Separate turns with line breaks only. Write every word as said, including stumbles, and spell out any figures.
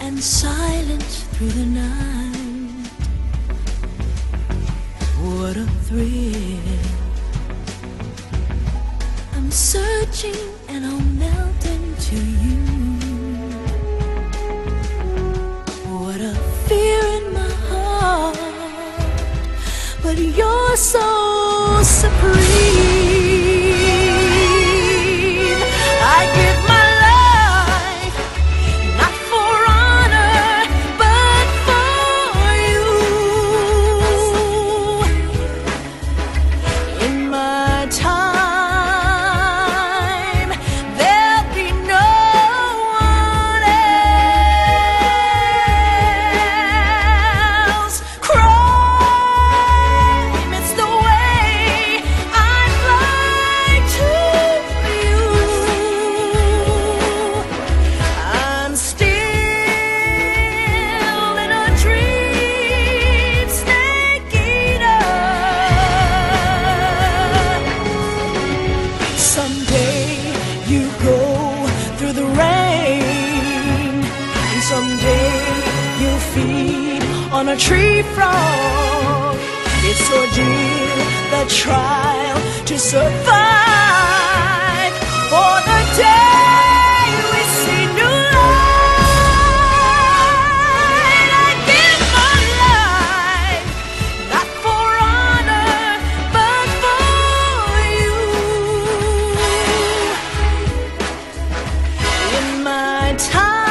and silence through the night. What a thrill. I'm searching and I'll melt into you. What a fear in my heart, but you're so supreme. I give my life, not for honor, but for you. In my time, there'll be no one else. Crime, it's the way I fly to you. I'm still in a dream, snake eater. Someday you go through the rain, and someday you'll feed on a tree frog. It's ordeal, the trial to survive, for the day we see new light. I give my life, not for honor, but for you. In my time,